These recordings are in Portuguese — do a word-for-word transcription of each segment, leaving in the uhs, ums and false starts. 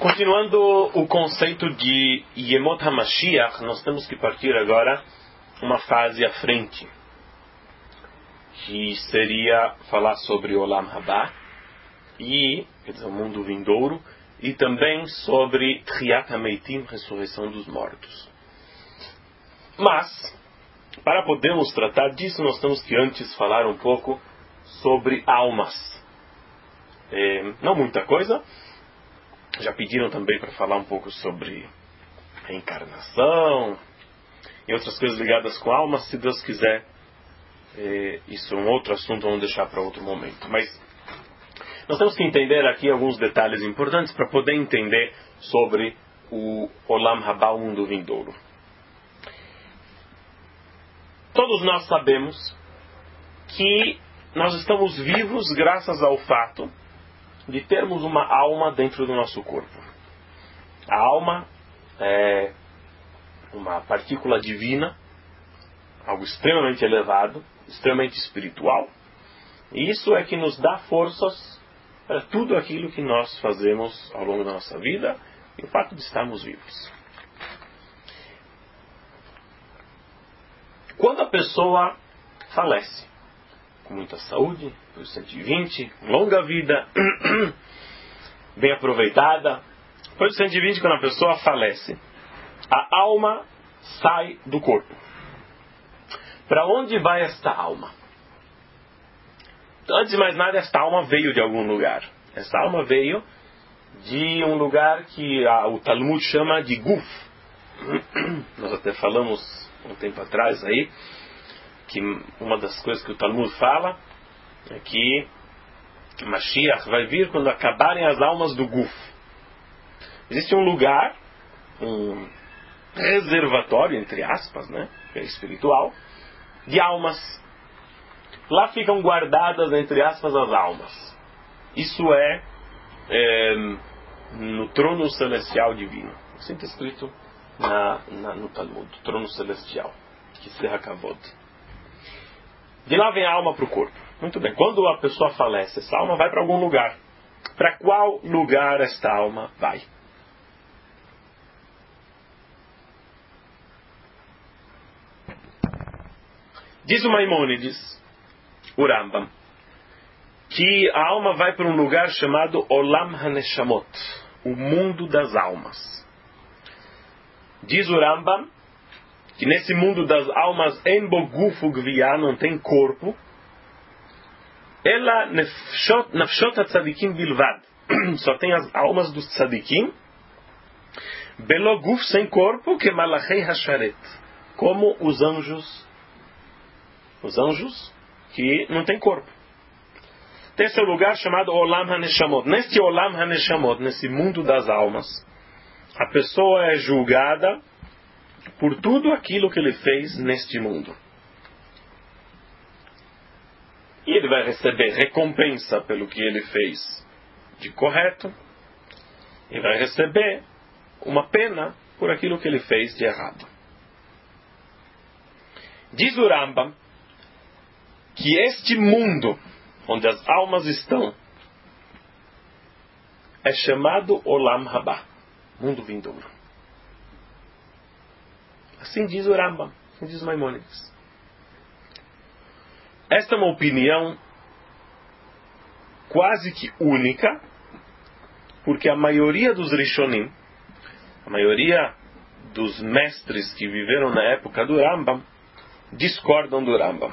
Continuando o conceito de Yemot HaMashiach, nós temos que partir agora uma fase à frente, que seria falar sobre Olam Haba, e, quer dizer, o mundo vindouro, e também sobre Tchiyat HaMeitim, ressurreição dos mortos. Mas, para podermos tratar disso, nós temos que antes falar um pouco sobre almas. É, não muita coisa. Já pediram também para falar um pouco sobre reencarnação e outras coisas ligadas com almas. Se Deus quiser, é, isso é um outro assunto, vamos deixar para outro momento. Mas nós temos que entender aqui alguns detalhes importantes para poder entender sobre o Olam Haba, o mundo vindouro. Todos nós sabemos que nós estamos vivos graças ao fato de termos uma alma dentro do nosso corpo. A alma é uma partícula divina, algo extremamente elevado, extremamente espiritual, e isso é que nos dá forças para tudo aquilo que nós fazemos ao longo da nossa vida e o fato de estarmos vivos. Quando a pessoa falece, com muita saúde, por cento e vinte, longa vida, bem aproveitada. Depois do cento e vinte, quando a pessoa falece, a alma sai do corpo. Para onde vai esta alma? Antes de mais nada, esta alma veio de algum lugar. Esta alma veio de um lugar que a, o Talmud chama de Guf. Nós até falamos um tempo atrás aí, que uma das coisas que o Talmud fala é que Mashiach vai vir quando acabarem as almas do Guf. Existe um lugar, um reservatório, entre aspas, né, que é espiritual, de almas. Lá ficam guardadas, entre aspas, as almas. Isso é, é no trono celestial divino. Assim está escrito na, na, no Talmud, trono celestial, que serra Kavod. De lá vem a alma para o corpo. Muito bem. Quando a pessoa falece, essa alma vai para algum lugar. Para qual lugar esta alma vai? Diz o Maimônides, o Rambam, que a alma vai para um lugar chamado Olam HaNeshamot, o mundo das almas. Diz o Rambam que nesse mundo das almas, en bo gufu gvia, não tem corpo, ela nafshot ha-tzadikim bilvad, só tem as almas dos tzadikim, belo guf, sem corpo, que malachei hasharet, como os anjos, os anjos que não tem corpo. Tem esse lugar chamado Olam HaNeshamot. Neste Olam HaNeshamot, nesse mundo das almas, a pessoa é julgada por tudo aquilo que ele fez neste mundo. E ele vai receber recompensa pelo que ele fez de correto. E vai receber uma pena por aquilo que ele fez de errado. Diz o Rambam que este mundo, onde as almas estão, é chamado Olam Haba, mundo vindouro. Assim diz o Rambam, assim diz Maimônides. Esta é uma opinião quase que única, porque a maioria dos Rishonim, a maioria dos mestres que viveram na época do Rambam, discordam do Rambam.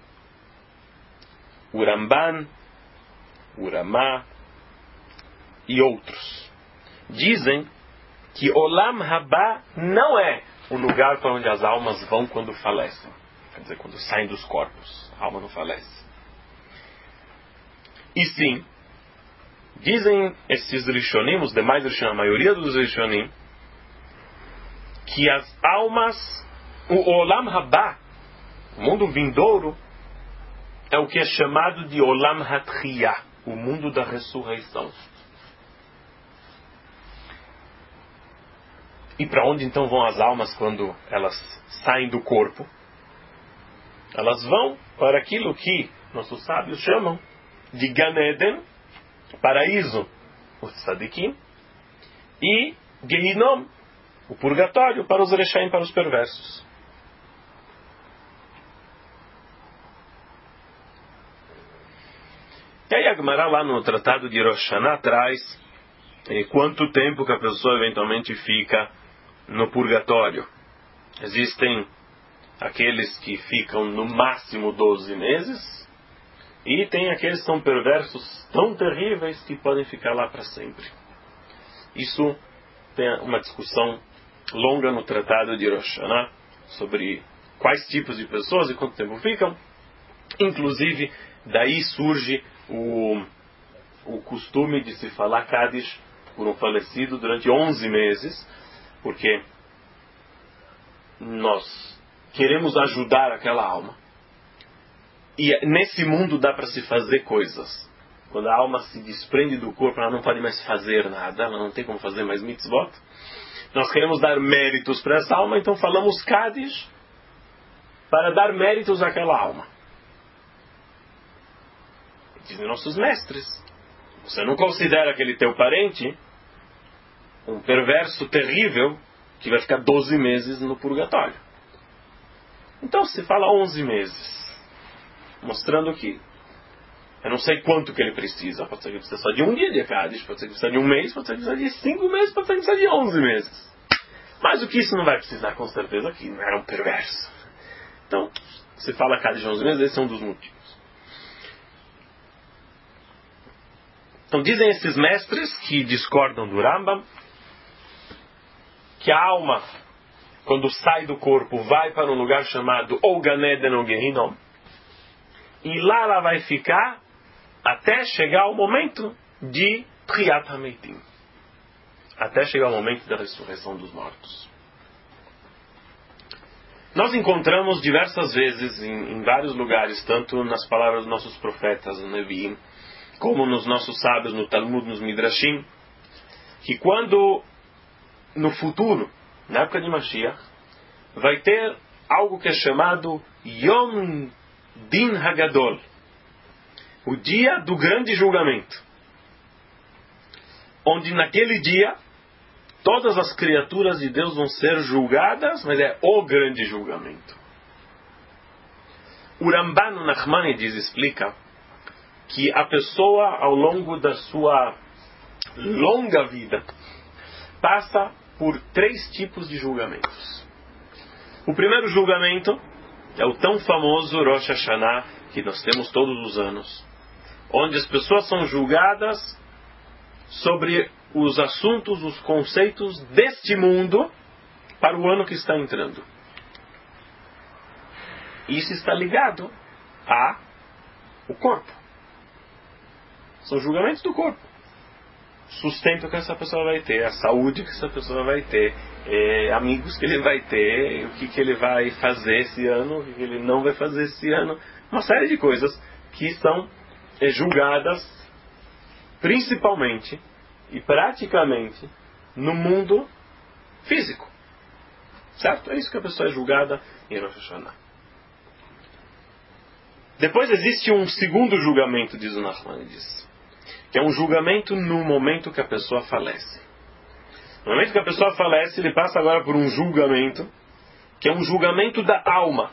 O Ramban, o Ramá e outros dizem que Olam Haba não é o lugar para onde as almas vão quando falecem. Quer dizer, quando saem dos corpos. A alma não falece. E sim, dizem esses Rishonim, os demais Rishonim, a maioria dos Rishonim, que as almas, o Olam Haba, o mundo vindouro, é o que é chamado de Olam HaTchiyah, o mundo da ressurreição. E para onde então vão as almas quando elas saem do corpo? Elas vão para aquilo que nossos sábios chamam de Gan Eden, paraíso, os tzadikim, e Gehinom, o purgatório, para os Reshaim, para os perversos. E aí a Gemara lá no Tratado de Rosh Hashanah traz eh, quanto tempo que a pessoa eventualmente fica no purgatório. Existem aqueles que ficam no máximo doze meses e tem aqueles que são perversos tão terríveis que podem ficar lá para sempre. Isso tem uma discussão longa no Tratado de Rosh Hashanah sobre quais tipos de pessoas e quanto tempo ficam. Inclusive, daí surge o, o costume de se falar Kaddish por um falecido durante onze meses, porque nós queremos ajudar aquela alma. E nesse mundo dá para se fazer coisas. Quando a alma se desprende do corpo, ela não pode mais fazer nada, ela não tem como fazer mais mitzvot. Nós queremos dar méritos para essa alma, então falamos Kaddish para dar méritos àquela alma. Dizem nossos mestres, você não considera aquele teu parente um perverso terrível que vai ficar doze meses no purgatório. Então se fala onze meses, mostrando que eu não sei quanto que ele precisa. Pode ser que ele precisa só de um dia de Kaddish, pode ser que ele precisa de um mês, pode ser que ele precisa de cinco meses, pode ser que ele precisa de onze meses. Mas o que isso não vai precisar, com certeza, que não era um perverso. Então, se fala Kaddish de onze meses, esse é um dos motivos. Então dizem esses mestres que discordam do Rambam que a alma, quando sai do corpo, vai para um lugar chamado ou Gan Eden ou Gehinom, e lá ela vai ficar até chegar o momento de Tchiyat HaMeitim, até chegar o momento da ressurreição dos mortos. Nós encontramos diversas vezes em, em vários lugares, tanto nas palavras dos nossos profetas, no Neviim, como nos nossos sábios, no Talmud, nos Midrashim, que quando no futuro, na época de Mashiach, vai ter algo que é chamado Yom Din Hagadol, o dia do grande julgamento, onde naquele dia todas as criaturas de Deus vão ser julgadas, mas é o grande julgamento. O Ramban no Nachmanides explica que a pessoa, ao longo da sua longa vida, passa por três tipos de julgamentos. O primeiro julgamento é o tão famoso Rosh Hashanah, que nós temos todos os anos, onde as pessoas são julgadas sobre os assuntos, os conceitos deste mundo para o ano que está entrando. Isso está ligado ao corpo. São julgamentos do corpo. Sustento que essa pessoa vai ter, a saúde que essa pessoa vai ter, é, amigos que ele vai ter, o que, que ele vai fazer esse ano, o que, que ele não vai fazer esse ano. Uma série de coisas que são é, julgadas principalmente e praticamente no mundo físico. Certo? É isso que a pessoa é julgada em Rosh Hashanah. Depois existe um segundo julgamento, diz o Nachmanides, que é um julgamento no momento que a pessoa falece. No momento que a pessoa falece, ele passa agora por um julgamento, que é um julgamento da alma.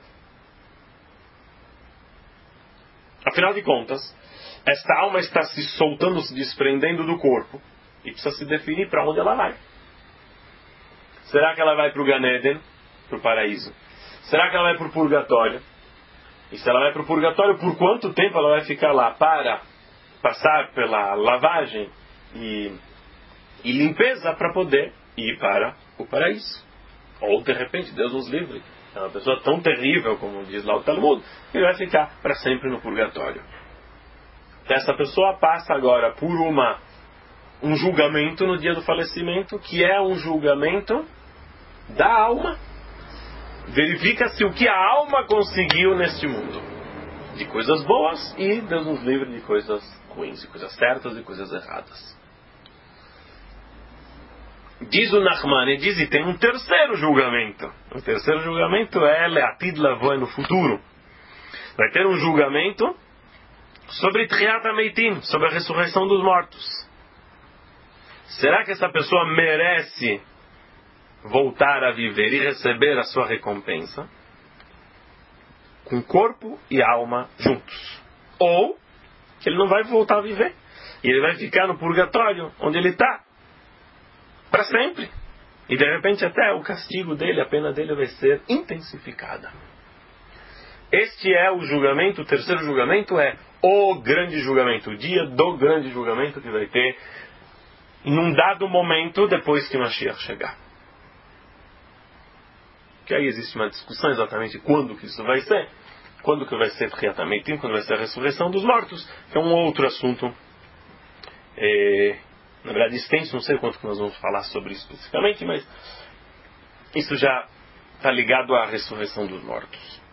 Afinal de contas, esta alma está se soltando, se desprendendo do corpo, e precisa se definir para onde ela vai. Será que ela vai para o Gan Eden, para o paraíso? Será que ela vai para o purgatório? E se ela vai para o purgatório, por quanto tempo ela vai ficar lá para passar pela lavagem e, e limpeza para poder ir para o paraíso? Ou, de repente, Deus nos livre, é uma pessoa tão terrível, como diz lá o Talmud, que vai ficar para sempre no purgatório. Então, essa pessoa passa agora por uma, um julgamento no dia do falecimento, que é um julgamento da alma. Verifica-se o que a alma conseguiu neste mundo, de coisas boas, e Deus nos livre de coisas ruins, de coisas certas e coisas erradas. Diz o Nachmani, diz, e tem um terceiro julgamento. O terceiro julgamento é Leatid Lavo, no futuro. Vai ter um julgamento sobre Tchiyat HaMeitim, sobre a ressurreição dos mortos. será que essa pessoa merece voltar a viver e receber a sua recompensa com corpo e alma juntos? Ou que ele não vai voltar a viver e ele vai ficar no purgatório onde ele está para sempre, e de repente até o castigo dele, a pena dele vai ser intensificada. Este é o julgamento. O terceiro julgamento é o grande julgamento, o dia do grande julgamento que vai ter num dado momento depois que Mashiach chegar. Que aí existe uma discussão exatamente quando que isso vai ser, quando que vai ser Triatametim, quando vai ser a ressurreição dos mortos, que é um outro assunto, é, na verdade extenso, não sei quanto que nós vamos falar sobre isso especificamente, mas isso já está ligado à ressurreição dos mortos.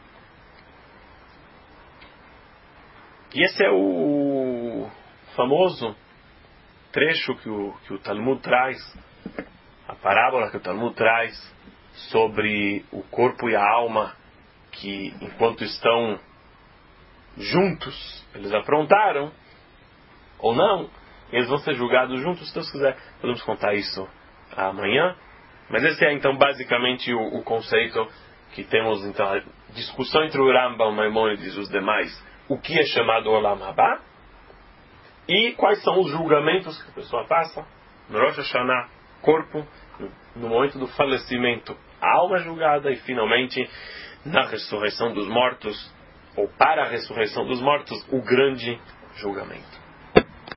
E esse é o famoso trecho que o, que o Talmud traz, a parábola que o Talmud traz sobre o corpo e a alma, que enquanto estão juntos, eles aprontaram, ou não, eles vão ser julgados juntos. Se Deus quiser, podemos contar isso amanhã. Mas esse é então basicamente o, o conceito que temos, então, a discussão entre o Rambam, Maimônides e os demais, o que é chamado Olam Haba, e quais são os julgamentos que a pessoa passa no Rosh Hashanah, corpo, no momento do falecimento, a alma julgada, e finalmente na ressurreição dos mortos, ou para a ressurreição dos mortos, o grande julgamento.